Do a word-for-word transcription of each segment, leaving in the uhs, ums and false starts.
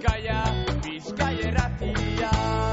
Bizkaia, Bizkaia erratia.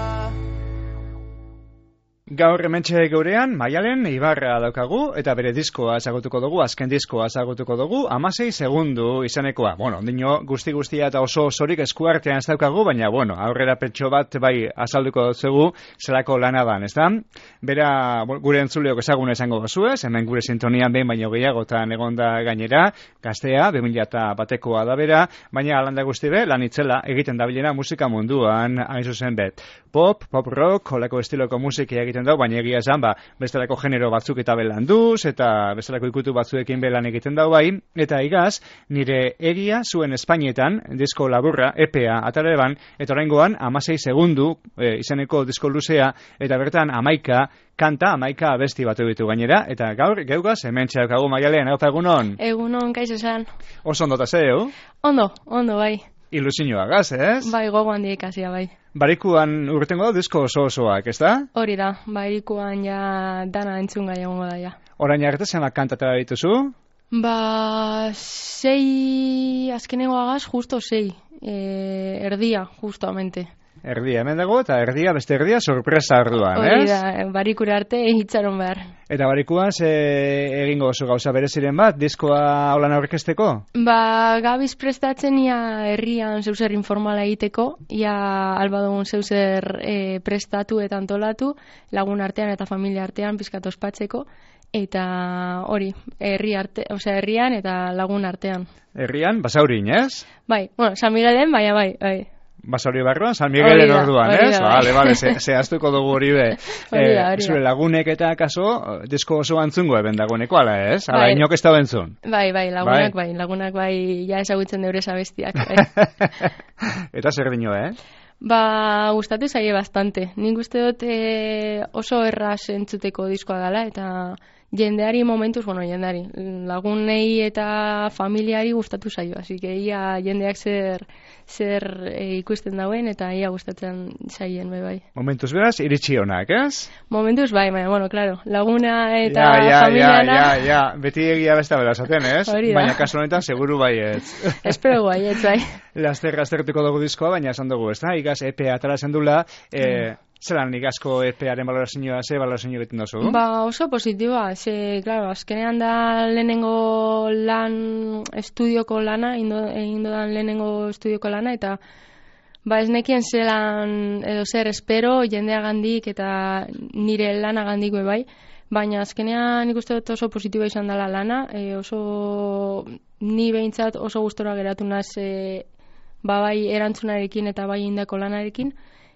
Gaur hementxe geurean, Maialen Ibarra daukagu, eta bere diskoa ezagutuko dugu, azken diskoa ezagutuko dugu, hamasei segundu izanekoa. Bueno, ondino guzti guztia eta oso osorik eskuartean ez daukagu, baina, bueno, aurrera petxo bat bai azalduko dugu zelako lana dan, ezta? Bera, gure entzuleok ezaguna esango gozuez, hemen gure sintonian behin baino gehiagotan egonda gainera, gaztea, bi mila batekoa da bera, baina alanda guzti be, lan itzela egiten dabilena musika munduan, hain zuzen bet. Pop, pop rock, holako estiloko musiki egiten dau, baina egia esan, ba, bestelako genero batzuk eta belanduz, eta bestelako ikutu batzuekin belan egiten dau bai, eta igaz, nire egia zuen Espainietan, disko laburra, E P A, ataleban, eta oraingoan, hamasei segundu, e, izeneko disko luzea, eta bertan amaika, kanta, amaika abesti batu ditu gainera, eta gaur, geugaz, hemen txaukagu Maialen, hau egunon? Egunon, kaixo esan. Oso ondo eta zeu? Ondo, ondo, bai. Ilusioa gaz, ez? Bai, gogoan diekasia, bai. Barikuan urtengo da disko oso osoak, ez da? Hori da, barikuan ja dana entzun gai egongo da, ja. Orain arte zenbat kantatara dituzu? Ba, sei, azkenengo agaz, justo sei, e, erdia, justamente. Erdia hemen dago, eta erdia, beste erdia, sorpresa arduan, ez? Hori da, barikura arte hitzaron behar. Eta barikuan, ze egingo oso gauza bereziren bat, diskoa holan aurkezteko? Ba, gabiz prestatzen ia herrian zeuzer informala egiteko, ia albadugun zeuzer e, prestatu eta antolatu, lagun artean eta familia artean pizkat ospatzeko, eta hori, herri arte, osea, herrian eta lagun artean. Herrian, Basaurin, ez? Bai, bueno, San Miguelen, baina bai, bai. Basauri barruan, San Miguelen orduan, ez? Vale, vale, zehaztuko dugu hori be. Hori da, hori da. Zure lagunek eta kaso, disko oso antzungo eben dagoeneko, ala, ez? Ala, inok ez da bentzun. Bai, bai, lagunak bai, lagunak bai, ja ezagutzen deure zabestiak, bai. Eta zer dino, eh? Ba, gustatu zaie bastante. Nik uste dut e, oso erraz entzuteko diskoa dela, eta jendeari momentuz, bueno, jendeari, lagunei eta familiari gustatu zaio, así que ia jendeak zer zer e, ikusten dauen eta ia gustatzen zaien bai bai. Momentuz beraz, iritsi honak, ez? Momentuz bai, baina, bueno, claro, laguna eta ja, ja, familiana... Ja, ja, ja, beti egia besta bela zaten, ez? Hori da. Baina kasu honetan, seguru baietz. Espero baietz, bai. Laster, lastertuko dugu diskoa, baina esan dugu, ez da? Igaz, E P A atara zendula, eh, mm. Zeran igazko E P A-aren balorazioa, ze balorazioa egiten dozu? Ba, oso positiboa, ze, claro, azkenean da lehenengo lan, estudioko lana, egin dodan lehenengo estudioko lana, eta ba, ez nekien zelan, edo zer espero, jendea gandik eta nire lana gandik bai, baina azkenean nik uste dut oso positiboa izan dela lana, e, oso, ni behintzat oso gustora geratu naz, e, ba, bai erantzunarekin eta bai indako lanarekin,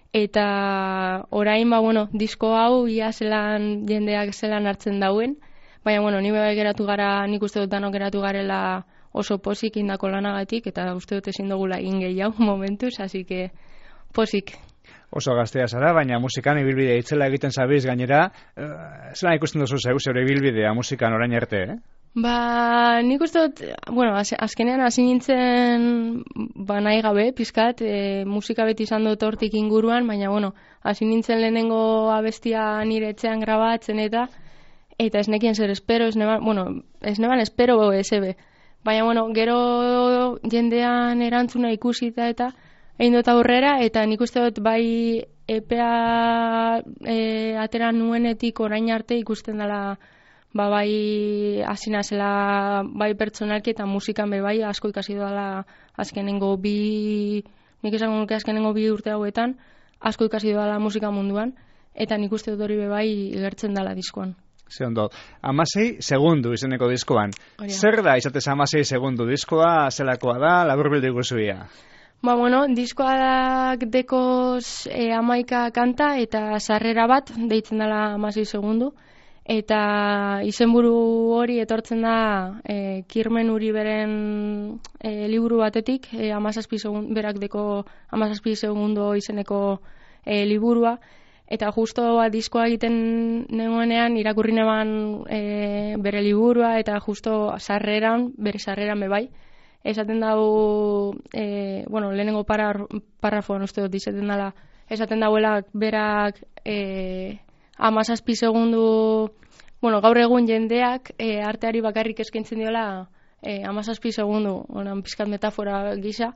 eta orain, ba, bueno, disko hau ia zelan jendeak zelan hartzen dauen, baina, bueno, ni bai geratu gara, nik uste dut danok geratu garela oso posik indako lanagatik, eta uste dut ezin dugula egin gehiago momentuz, así que posik. Oso gaztea zara, baina musikan ibilbidea itzela egiten zabiz gainera, uh, zelan ikusten duzu zeu zeure ibilbidea musikan orain arte, eh? Ba, nik uste dut, bueno, az, azkenean hasi nintzen ba nahi gabe, pizkat, e, musika beti izan dut hortik inguruan, baina, bueno, hasi nintzen lehenengo abestia nire etxean grabatzen eta eta ez nekien zer espero, ez neban, bueno, ez neban espero ez ebe. Baina, bueno, gero jendean erantzuna ikusita eta egin dut aurrera, eta nik uste dut bai E P A e, atera nuenetik orain arte ikusten dela ba bai hasina zela bai pertsonalki eta musikan be bai asko ikasi dela azkenengo bi nik esango nuke azkenengo bi urte hauetan asko ikasi dela musika munduan eta nik uste dut hori be bai igertzen dela diskoan. Ze ondo. hamasei segundu izeneko diskoan. Oria. Zer da izatez hamasei segundu diskoa, zelakoa da, laburbildu iguzuia? Ba, bueno, diskoak dekoz e, amaika kanta eta sarrera bat deitzen dela hamasei segundu. Eta izenburu hori etortzen da e, Kirmen Uriberen e, liburu batetik, e, hamazazpi segun, berak deko hamazazpi segundo izeneko e, liburua, eta justo ba, diskoa egiten nengoenean irakurri neban e, bere liburua, eta justo sarreran, bere sarreran bebai, esaten dago, e, bueno, lehenengo parar, parrafoan uste dut izaten dela, esaten dauela berak e, hamazazpi segundu, bueno, gaur egun jendeak e, arteari bakarrik eskaintzen diola e, hamazazpi segundu, onan pizkat metafora gisa,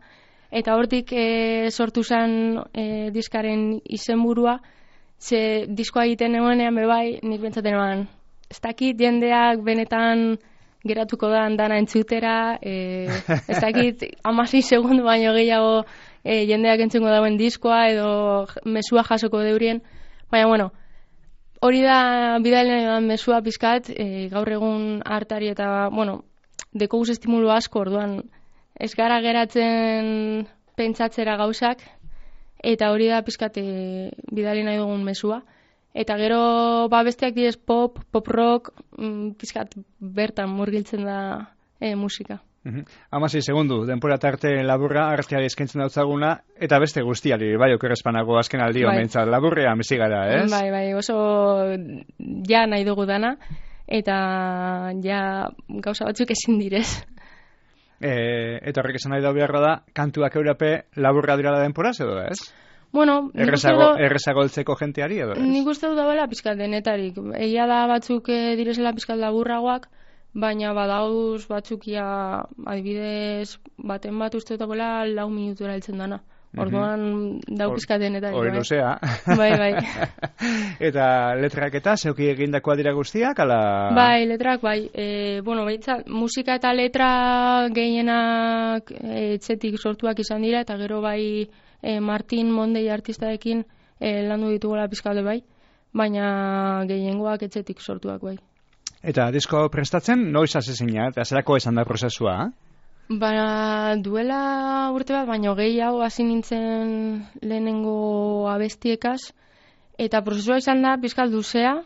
Eta hortik e, sortu zen e, diskaren izenburua, ze diskoa egiten egonean bebai, nik bentsaten eban, ez dakit jendeak benetan geratuko da dana entzutera, e, ez dakit hamasei segundu baino gehiago e, jendeak entzungo dauen diskoa edo mesua jasoko deurien, baina bueno, hori da bidalen mesua pizkat, e, gaur egun hartari eta, bueno, dekoguz estimulu asko, orduan, ez gara geratzen pentsatzera gauzak, eta hori da pizkat e, bidali nahi dugun mesua. Eta gero, ba, besteak direz pop, pop rock, mm, pizkat bertan murgiltzen da e, musika. Hamasei segundu, denpora tarte laburra arteari eskaintzen dautzaguna, eta beste guztiari, bai, okerrezpanago azken aldi bai. Omentzat, laburrea mezigara, ez? Bai, bai, oso ja nahi dugu dana, eta ja gauza batzuk ezin direz. E, eta horrek esan nahi da beharra da, kantuak eurape laburra dirala denporaz, edo ez? Bueno, errezago, errezago eltzeko jenteari, edo ez? Nik uste dut dabela pizkat denetarik. Egia da batzuk e, direzela pizkat laburragoak, baina badauz batzukia adibidez baten bat uste dut dabela lau minutura heltzen dana. Orduan mm-hmm. dau pizkat denetarik. Hori luzea. Bai, bai. Eta letrak eta zeuki egindakoa dira guztiak, ala? Bai, letrak, bai. E, bueno, baitza, musika eta letra gehienak e, etxetik sortuak izan dira, eta gero bai e, Martin Mondei artistaekin e, landu ditugola pizkalde bai, baina gehiengoak etxetik sortuak bai. Eta disko prestatzen, noiz azizina, eta zerako esan da prozesua? Ba, duela urte bat, baina gehiago hasi nintzen lehenengo abestiekaz, eta prozesua izan da pizkal luzea,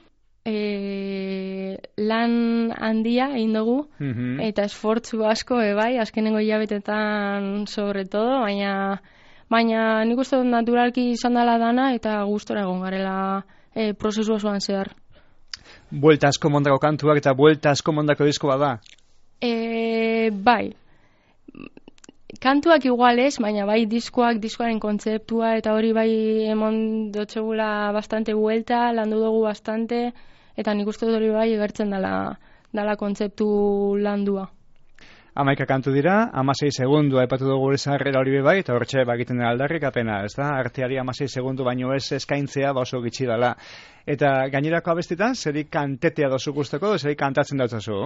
e, lan handia egin dugu, mm-hmm. eta esfortzu asko ebai, azkenengo hilabetetan sobre todo, baina, baina nik uste dut naturalki izan dela dana, eta gustora egon garela e, prozesu osoan zehar. Buelta asko mondako kantuak eta buelta asko mondako diskoa da? E, bai. Kantuak igual ez, baina bai diskoak, diskoaren kontzeptua, eta hori bai emon dotxegula bastante buelta, landu dugu bastante, eta nik uste dut hori bai egertzen dala, dala kontzeptu landua. Amaika kantu dira, hamasei segundu aipatu dugu gure zarrera hori bai, eta hortxe bakiten dira aldarrik apena, ez da? Arteari hamasei segundu baino ez eskaintzea ba oso gitxi dela. Eta gainerako abestitan, zeri kantetea dozu guztako, zeri kantatzen dautzazu?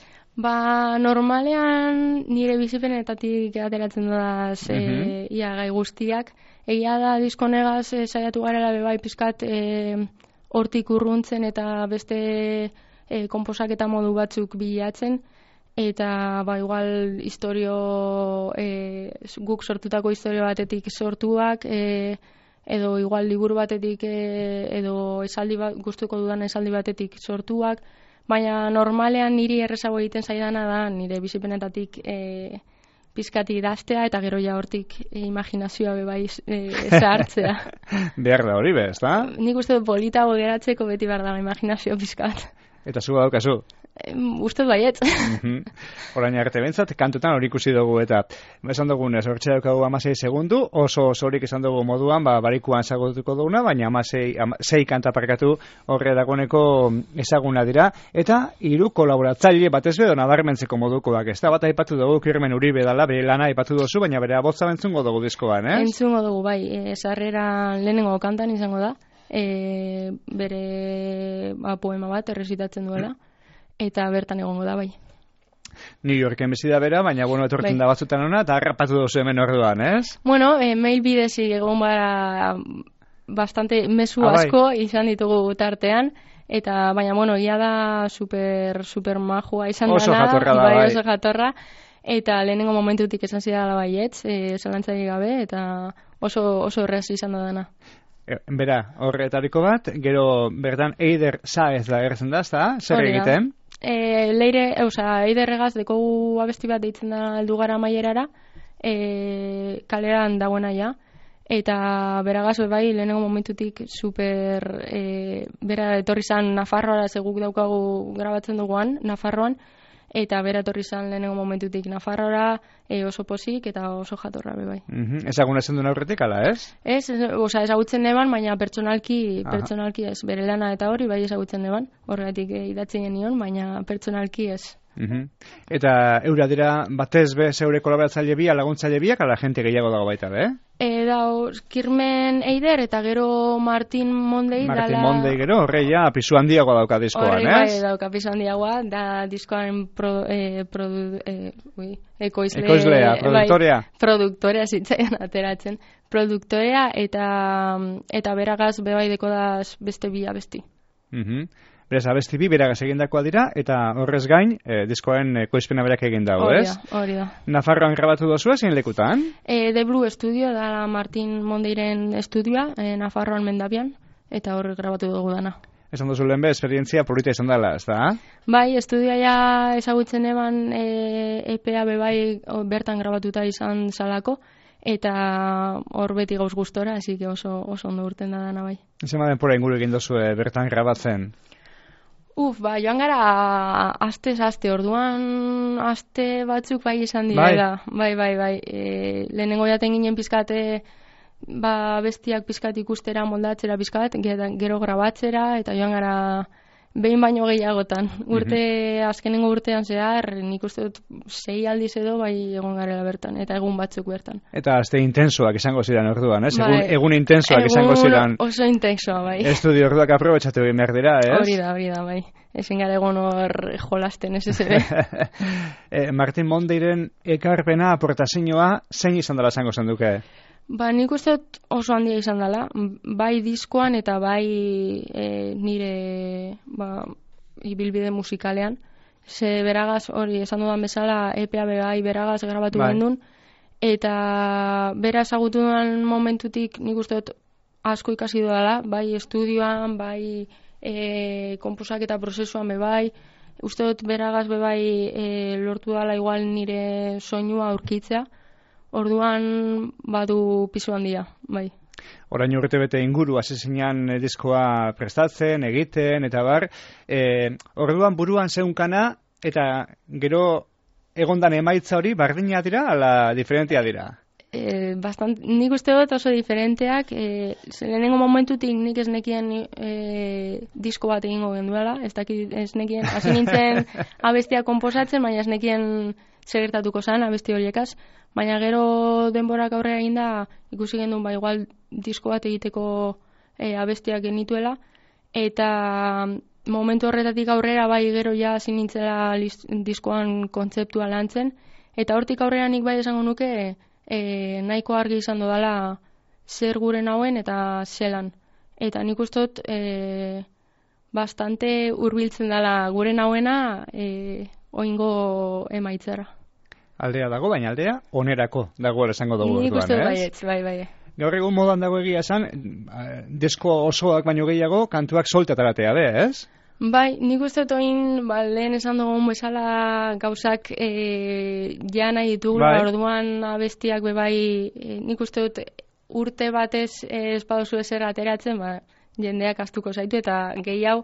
Ba, normalean nire bizipenetatik ateratzen da ze, mm-hmm. ia gai guztiak. Egia da diskonegaz e, saiatu garela bebai pizkat e, hortik urruntzen eta beste e, komposaketa modu batzuk bilatzen. Eta ba, igual historio, e, guk sortutako historio batetik sortuak, e, edo igual liburu batetik, e, edo esaldi bat, gustuko dudan esaldi batetik sortuak. Baina normalean niri errezago egiten zaidana da nire bizipenetatik e, pizkati idaztea eta gero ja hortik e, imaginazioa bebai e, zahartzea. Behar da hori bez, da? Nik uste dut politago geratzeko beti behar da imaginazio pizkat. Eta zu daukazu? E, uste dut baiet. Mm-hmm. Orain arte bentsat, kantutan hori ikusi dugu eta esan dugunez, hortxe daukagu hamasei segundu, oso osorik esan dugu moduan, ba, barikuan zagotuko duguna, baina hamasei, sei kanta parkatu horre dagoeneko ezaguna dira, eta hiru kolaboratzaile batez bedo nabarmentzeko modukoak, ez da bat aipatu dugu, Kirmen Uribe dala, bere lana aipatu duzu, baina bere abotza bentzungo dugu diskoan, ez? Entzungo dugu, bai, e, sarrera lehenengo kantan izango da, e, bere ba, poema bat errezitatzen duela, eta bertan egongo da, bai. New Yorken bizi da bera, baina bueno, etortzen bai. Da batzutan ona, eta harrapatu duzu hemen orduan, ez? Bueno, e, mail bidezi egon bara bastante mezu ah, asko bai. izan ditugu tartean, eta baina bueno, ia da super, super majua izan oso dana, jatorra da, bai, bai. Oso jatorra, eta lehenengo momentutik esan zidala baietz, e, zalantzari gabe, eta oso, oso errez izan da dana. Bera, horretariko bat, gero bertan Eider Saez da errezen da, ezta? Zer egiten? E, leire, eusa, Eiderregaz dekogu abesti bat deitzen da heldu gara maierara, e, kaleran dagoena ja, eta beragaz bai lehenengo momentutik super, e, bera etorri zan Nafarroara, seguk daukagu grabatzen duguan, Nafarroan, eta bera etorri zan lehenengo momentutik Nafarroara, e, oso posik eta oso jatorra bai. Mm-hmm. Ezagun esan duen aurretik, ala, ez? Ez, oza, ezagutzen neban, baina pertsonalki, pertsonalki ez, bere lana eta hori bai ezagutzen neban, horregatik e, idatzi genion, baina pertsonalki ez. Mhm. Eta eura dira batez be zeure kolaboratzaile bia, laguntzaile biak, ala gente gehiago dago baita, be? E, dau, Kirmen Eider eta gero Martin Mondei. Martin dala... Mondei gero, horreia, pisu handiagoa dauka diskoan, Horri, ez? bai, dauka pisu handiagoa, da diskoan pro, e, produ, e, ui, ekoizle... Ekoizlea, produktorea. Bai, produktorea zitzaian ateratzen. Produktorea eta, eta beragaz bebaideko da beste bi abesti. Mhm. Beraz, abesti bi beragaz egindakoa dira, eta horrez gain, eh, diskoaren ekoizpena berak egin dago, ez? Hori da, hori da. Nafarroan grabatu dozu ezin lekutan? E, The Blue Studio, da Martin Mondeiren estudioa, e, Nafarroan Mendabian, eta horre grabatu dugu dana. Esan duzu lehen be, esperientzia polita izan dela, ez da? Bai, estudioa ja ezagutzen eban e, E P A bebai bertan grabatuta izan zalako, eta hor beti gauz gustora, hasi que oso, oso ondo urten da dana bai. Zema denpora inguru egin dozu e, bertan grabatzen? Uf, ba, joan gara astez aste, orduan aste batzuk bai izan dira, bai. da. Bai, bai, bai. E, lehenengo jaten ginen pizkate, ba, bestiak pizkat ikustera, moldatzera pizkat, gero grabatzera, eta joan gara behin baino gehiagotan. Urte, mm-hmm. azkenengo urtean zehar, nik uste dut sei aldiz edo bai egon garela bertan, eta egun batzuk bertan. Eta aste intensoak izango ziren orduan, ez? Bai. Egun, egun intensoak egun izango ziren. Oso intensoa, bai. Estudio orduak aprobetxatu egin behar dira, ez? Hori da, hori da, bai. Ezin gara egon hor jolasten, ez ez ere. e, Martin Mondeiren ekarpena, aportazioa, zein izan dela zango zen duke? Ba, nik uste dut oso handia izan dela, bai diskoan eta bai e, nire ba, ibilbide musikalean. Ze beragaz, hori, esan dudan bezala, E P A bai beragaz grabatu bai. gendun, eta bera ezagutu duan momentutik nik uste dut asko ikasi dudala, bai estudioan, bai e, komposak eta prozesuan bebai, uste dut beragaz bebai e, lortu dala igual nire soinua aurkitzea, orduan badu pisu handia, bai. Orain urte bete inguru hasi zinean e, diskoa prestatzen, egiten, eta bar, e, orduan buruan zeunkana, eta gero egondan emaitza hori bardina dira, ala diferentia dira? E, bastant, nik uste dut oso diferenteak, e, lehenengo momentutik nik ez nekien e, disko bat egingo genduela, ez, dakit, ez nekien, hasi nintzen abestia konposatzen, baina ez nekien segertatuko zan abesti horiekaz, baina gero denborak aurrera eginda ikusi gendun ba igual disko bat egiteko e, abestiak genituela, eta momentu horretatik aurrera bai gero ja hasi nintzela diskoan kontzeptua lantzen, eta hortik aurrera nik bai esango nuke e, nahiko argi izan dodala zer gure nauen eta zelan. Eta nik uste dut e, bastante hurbiltzen dela gure nauena e, oingo emaitzera. Aldea dago, baina aldea onerako dagoela esango dugu orduan, ez? Nik uste ez? baietz, bai, bai. Gaur egun modan dago egia esan, disko osoak baino gehiago kantuak soltataratea be, ez? Bai, nik uste dut oin, ba, lehen esan dugun bezala gauzak e, ja nahi ditugula, bai. Orduan abestiak be bai, e, nik uste dut urte batez ez baduzu ezer ateratzen, ba, jendeak astuko zaitu, eta gehiago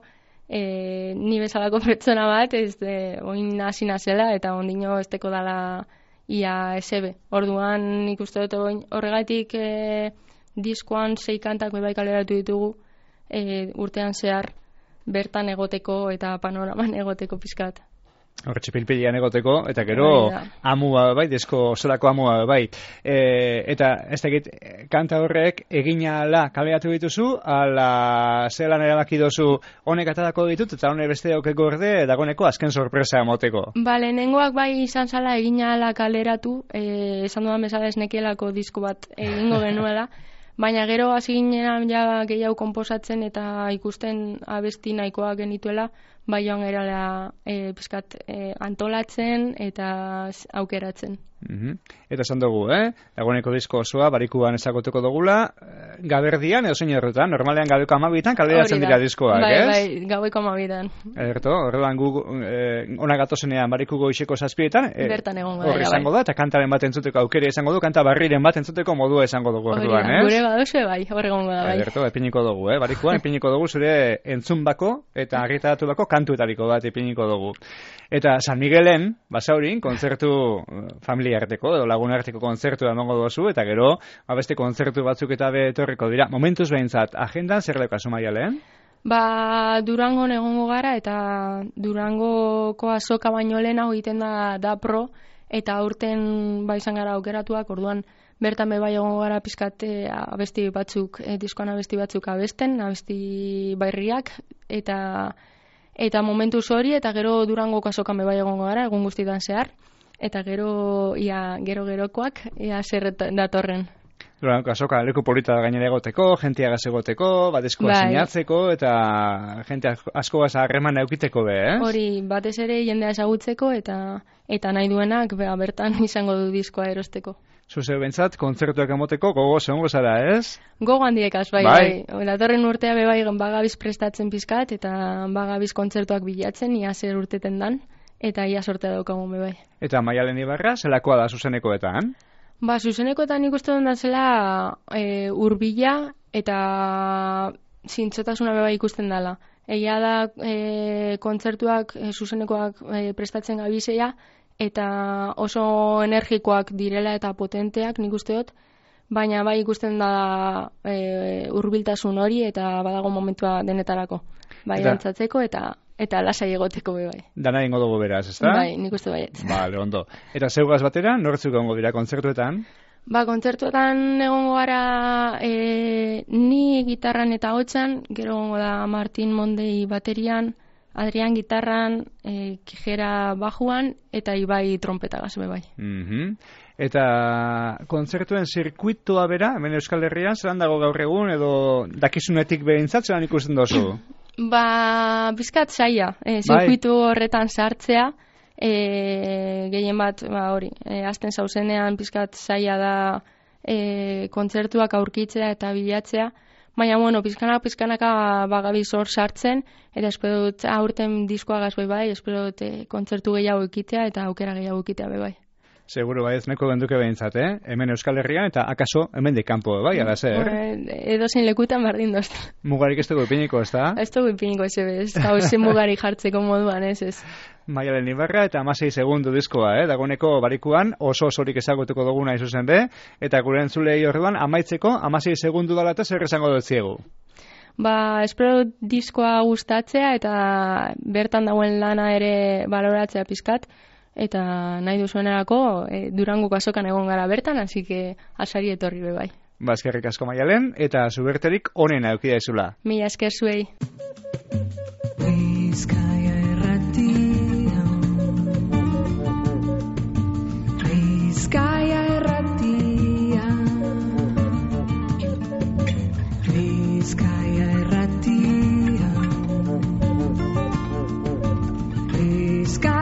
e, ni bezalako pertsona bat, ez de, oin hasi nazela, eta ondino ez teko dala ia esebe. Orduan nik uste dut oin, horregatik e, diskoan sei kantak bebai kaleratu ditugu e, urtean zehar, bertan egoteko eta panoraman egoteko pizkat. Horretxe pilpilian egoteko, eta gero amua bai, disko osorako amua bai. E, eta ez dakit, kanta horrek egina ala kaleratu dituzu, ala zelan erabaki dozu honek atadako ditut, eta honek beste daukeko orde, dagoneko azken sorpresa emoteko. Ba, lehenengoak bai izan zala egina ala kaleratu, e, esan dudan bezala esnekielako disko bat egingo genuela, baina gero hasi ginen ja gehiago konposatzen eta ikusten abesti nahikoa genituela, bai joan gerala e, pizkat e, antolatzen eta aukeratzen. Mm-hmm. Eta esan dugu, eh? Dagoeneko disko osoa barikuan ezagutuko dugula, gaberdian edo zein errutan, normalean gabeko amabitan kaleratzen dira diskoak, bai, ez? Bai, bai, gaueko amabitan. Erto, horrelan gu eh, ona gatozenean bariku goizeko zazpietan, eh, bertan egongo hor izango da, eta kantaren bat entzuteko aukera izango du, kanta barriren bat entzuteko modua izango dugu orduan, ez? Gure baduzu bai, hor egongo da, bai. Erto, epiniko dugu, eh? Barikuan epiniko dugu zure entzun bako eta argitaratu bako kantuetariko bat epiniko dugu. Eta San Miguelen, Basaurin, kontzertu familiarteko edo lagunarteko kontzertu emango duzu, eta gero, beste kontzertu batzuk eta betorriko dira. Momentuz behintzat, agendan zer daukazu Maialen? Ba, Durangon egongo gara eta Durangoko azoka baino lehenago egiten da da pro eta aurten ba izan gara aukeratuak, orduan bertan be bai egongo gara pizkat abesti batzuk, e, diskoan abesti batzuk abesten, abesti bairriak eta eta momentuz hori eta gero Durangoko azokan be bai egongo gara egun guztietan zehar eta gero ia gero gerokoak ia zer datorren. Durango azoka leku polita gainera egoteko, jentia gaz egoteko, bateskoa bai. sinatzeko eta jente asko gaz harreman eukiteko be, ez? Hori, batez ere jendea ezagutzeko eta eta nahi duenak bea, bertan izango du diskoa erosteko. Zuze bentsat, kontzertuak emoteko gogo zegongo zara, ez? Gogo handiekaz, bai, bai. bai. Datorren urtea be bai bagabiz prestatzen pizkat eta bagabiz kontzertuak bilatzen, ia zer urteten dan, eta ia sortea daukagun be bai. Eta Maialen Ibarra, zelakoa da zuzenekoetan? Ba, zuzenekoetan ikusten dut da zela e, urbila eta zintzotasuna be bai ikusten dela. Egia da e, kontzertuak, e, zuzenekoak e, prestatzen gabizeia, eta oso energikoak direla eta potenteak nik uste dut, baina bai ikusten da e, hurbiltasun hori eta badago momentua denetarako. Bai, dantzatzeko eta eta lasai egoteko be bai. Dana egingo dugu beraz, ezta? Bai, nik uste baiet. Vale, ondo. Eta zeugaz batera, nortzuk egongo dira kontzertuetan? Ba, kontzertuetan egongo gara e, ni gitarran eta hotxan, gero egongo da Martin Mondei baterian, Adrian gitarran, e, Kijera bajuan, eta Ibai trompetagaz be bai. Mm-hmm. Eta kontzertuen zirkuitoa bera, hemen Euskal Herrian, zelan dago gaur egun, edo dakizunetik behintzat, zelan ikusten dozu? Ba, bizkat saia, e, zirkuitu horretan sartzea, e, gehien bat, ba, hori, e, azten zauzenean bizkat saia da e, kontzertuak aurkitzea eta bilatzea, baina, bueno, pizkanaka, pizkanaka bagabiz hor sartzen, eta espero dut aurten diskoagaz bai bai, espero dut e, kontzertu gehiago ekitea eta aukera gehiago ekitea bai bai. Seguro bai ez neko genduke behintzat, eh? Hemen Euskal Herrian eta akaso hemen de kanpo, bai, ala zer? Edo zein lekutan bardin dozt. Mugarik ez dugu ipiniko, ez da? Ez dugu ipiniko, ez ez, hau zen mugarik jartzeko moduan, ez ez. Maialen Ibarra eta hamasei segundu diskoa, eh? Dagoeneko barikuan oso osorik ezagutuko duguna izuzen be, eta gure entzulei orduan amaitzeko hamasei segundu dala eta zer esango dut ziegu. Ba, espero diskoa gustatzea eta bertan dagoen lana ere baloratzea pizkat, eta nahi duzuenerako e, Durangoko azokan egon gara bertan, hasi que asari etorri be bai. Ba, eskerrik asko Maialen, eta zuberterik onena eukida izula. Mila esker zuei. Bizkaia erratia Bizkaia erratia Bizkaia erratia Bizkaia